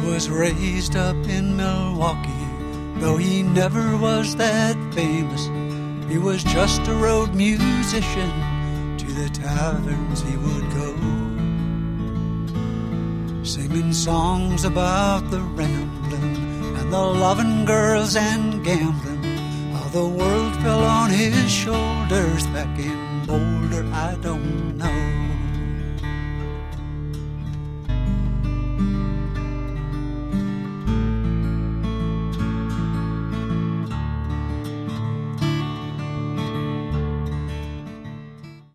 was raised up in Milwaukee, though he never was that famous. He was just a road musician, to the taverns he would go, singing songs about the rambling and the loving girls and gambling. How the world fell on his shoulders back in Boulder, I don't know.